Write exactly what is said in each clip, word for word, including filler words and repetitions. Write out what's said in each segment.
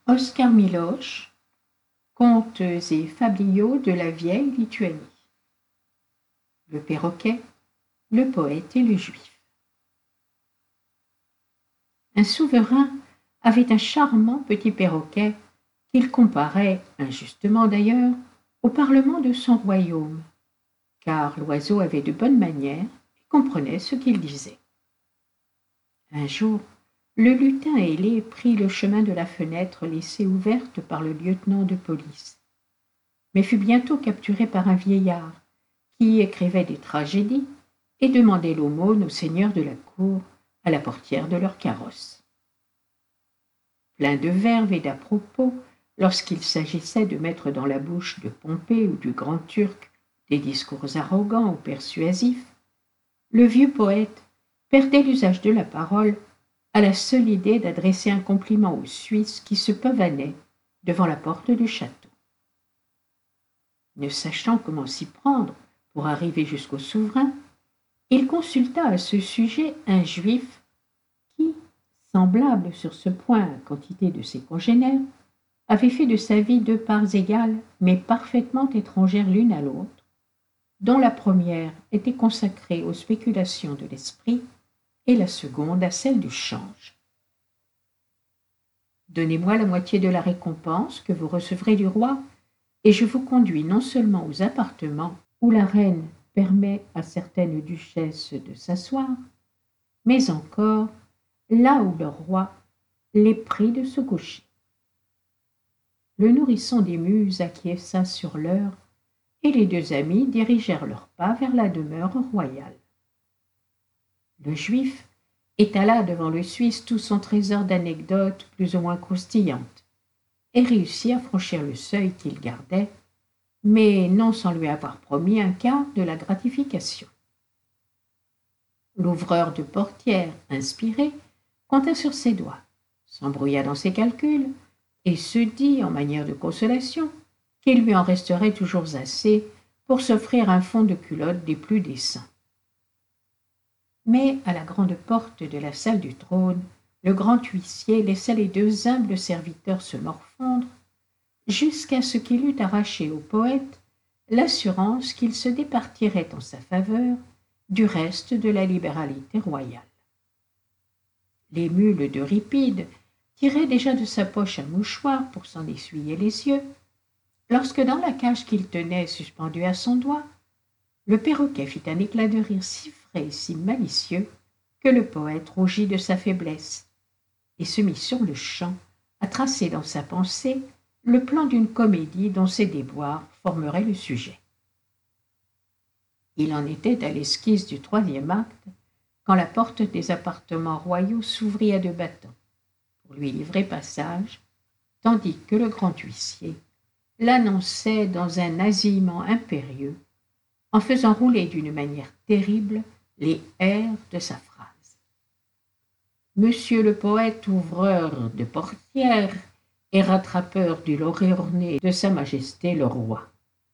Oscar Miloche, Contes et fabliaux de la vieille Lituanie. Le perroquet, le poète et le juif. Un souverain avait un charmant petit perroquet qu'il comparait, injustement d'ailleurs, au parlement de son royaume, car l'oiseau avait de bonnes manières et comprenait ce qu'il disait. Un jour, le lutin ailé prit le chemin de la fenêtre laissée ouverte par le lieutenant de police, mais fut bientôt capturé par un vieillard qui écrivait des tragédies et demandait l'aumône aux seigneurs de la cour à la portière de leur carrosse. Plein de verve et d'à-propos, lorsqu'il s'agissait de mettre dans la bouche de Pompée ou du grand Turc des discours arrogants ou persuasifs, le vieux poète perdait l'usage de la parole à la seule idée d'adresser un compliment aux Suisses qui se pavanaient devant la porte du château. Ne sachant comment s'y prendre pour arriver jusqu'au souverain, il consulta à ce sujet un juif qui, semblable sur ce point à quantité de ses congénères, avait fait de sa vie deux parts égales mais parfaitement étrangères l'une à l'autre, dont la première était consacrée aux spéculations de l'esprit et la seconde à celle du change. Donnez-moi la moitié de la récompense que vous recevrez du roi, et je vous conduis non seulement aux appartements où la reine permet à certaines duchesses de s'asseoir, mais encore là où le roi les prie de se coucher. Le nourrisson des muses acquiesça sur l'heure, et les deux amis dirigèrent leurs pas vers la demeure royale. Le juif étala devant le Suisse tout son trésor d'anecdotes plus ou moins croustillantes, et réussit à franchir le seuil qu'il gardait, mais non sans lui avoir promis un quart de la gratification. L'ouvreur de portière, inspiré, compta sur ses doigts, s'embrouilla dans ses calculs, et se dit, en manière de consolation, qu'il lui en resterait toujours assez pour s'offrir un fond de culotte des plus décents. Mais à la grande porte de la salle du trône, le grand huissier laissa les deux humbles serviteurs se morfondre, jusqu'à ce qu'il eût arraché au poète l'assurance qu'il se départirait en sa faveur du reste de la libéralité royale. Les mules d'Euripide tiraient déjà de sa poche un mouchoir pour s'en essuyer les yeux, lorsque dans la cage qu'il tenait suspendue à son doigt, le perroquet fit un éclat de rire si frais et si malicieux que le poète rougit de sa faiblesse et se mit sur-le-champ à tracer dans sa pensée le plan d'une comédie dont ses déboires formeraient le sujet. Il en était à l'esquisse du troisième acte quand la porte des appartements royaux s'ouvrit à deux battants pour lui livrer passage, tandis que le grand huissier l'annonçait dans un nasillement impérieux, en faisant rouler d'une manière terrible les airs de sa phrase. Monsieur le poète ouvreur de portières et rattrapeur du laurier orné de sa majesté le roi.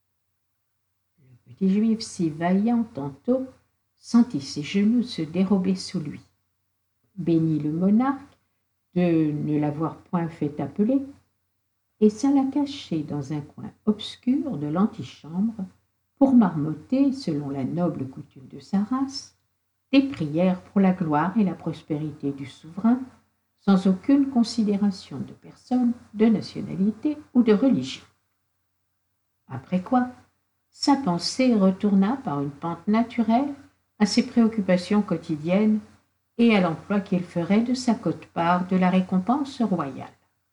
Le petit juif, si vaillant tantôt, sentit ses genoux se dérober sous lui, bénit le monarque de ne l'avoir point fait appeler, et s'alla cacher dans un coin obscur de l'antichambre pour marmotter, selon la noble coutume de sa race, des prières pour la gloire et la prospérité du souverain, sans aucune considération de personne, de nationalité ou de religion. Après quoi, sa pensée retourna par une pente naturelle à ses préoccupations quotidiennes et à l'emploi qu'il ferait de sa quote-part de la récompense royale.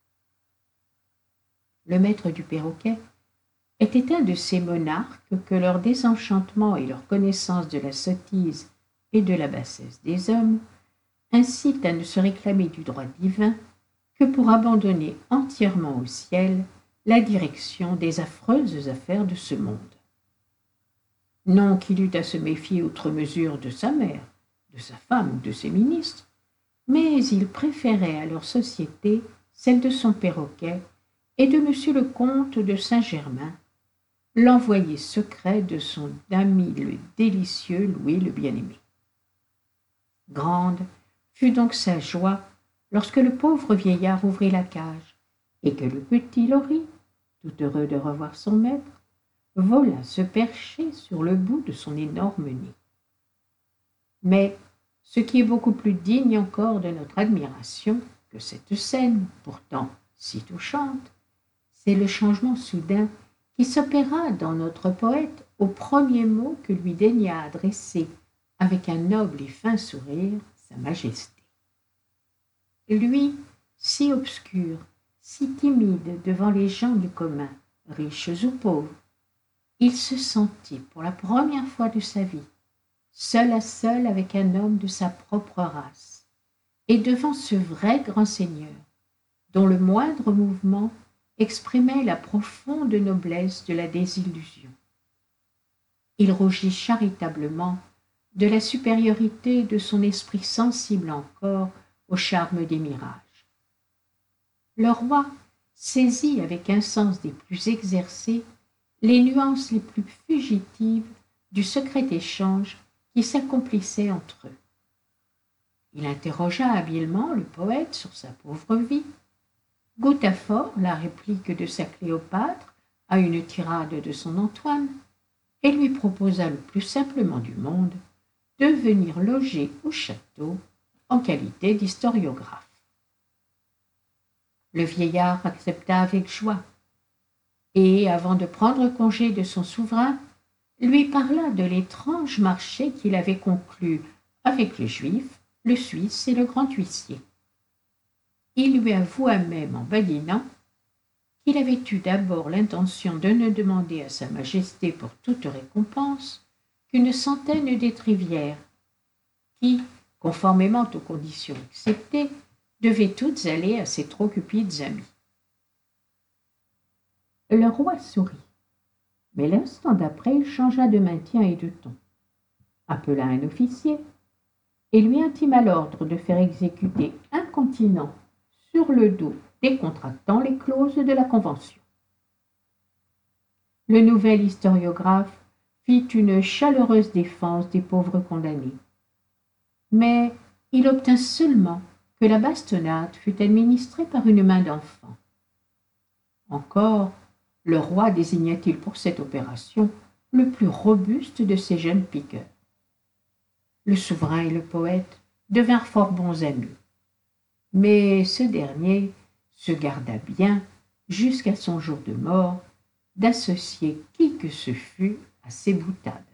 Le maître du perroquet était un de ces monarques que leur désenchantement et leur connaissance de la sottise et de la bassesse des hommes incitent à ne se réclamer du droit divin que pour abandonner entièrement au ciel la direction des affreuses affaires de ce monde. Non qu'il eût à se méfier outre mesure de sa mère, de sa femme ou de ses ministres, mais il préférait à leur société celle de son perroquet et de monsieur le comte de Saint-Germain, l'envoyé secret de son ami le délicieux Louis le bien-aimé. Grande fut donc sa joie lorsque le pauvre vieillard ouvrit la cage et que le petit lori, tout heureux de revoir son maître, vola se percher sur le bout de son énorme nez. Mais ce qui est beaucoup plus digne encore de notre admiration que cette scène, pourtant si touchante, c'est le changement soudain qui s'opéra dans notre poète au premier mot que lui daigna adresser, avec un noble et fin sourire, sa majesté. Lui, si obscur, si timide devant les gens du commun, riches ou pauvres, il se sentit pour la première fois de sa vie seul à seul avec un homme de sa propre race, et devant ce vrai grand seigneur, dont le moindre mouvement exprimait la profonde noblesse de la désillusion. Il rougit charitablement de la supériorité de son esprit sensible encore au charme des mirages. Le roi saisit avec un sens des plus exercés les nuances les plus fugitives du secret échange qui s'accomplissait entre eux. Il interrogea habilement le poète sur sa pauvre vie, goûta fort la réplique de sa Cléopâtre à une tirade de son Antoine, et lui proposa le plus simplement du monde de venir loger au château en qualité d'historiographe. Le vieillard accepta avec joie, et, avant de prendre congé de son souverain, lui parla de l'étrange marché qu'il avait conclu avec le Juif, le Suisse et le grand huissier. Il lui avoua même en badinant qu'il avait eu d'abord l'intention de ne demander à sa majesté pour toute récompense qu'une centaine d'étrivières, qui, conformément aux conditions acceptées, devaient toutes aller à ses trop cupides amis. Le roi sourit, mais l'instant d'après il changea de maintien et de ton, appela un officier et lui intima l'ordre de faire exécuter incontinent sur le dos des contractants les clauses de la convention. Le nouvel historiographe fit une chaleureuse défense des pauvres condamnés, mais il obtint seulement que la bastonnade fût administrée par une main d'enfant. Encore le roi désigna-t-il pour cette opération le plus robuste de ses jeunes piqueurs. Le souverain et le poète devinrent fort bons amis, mais ce dernier se garda bien, jusqu'à son jour de mort, d'associer qui que ce fût à ses boutades.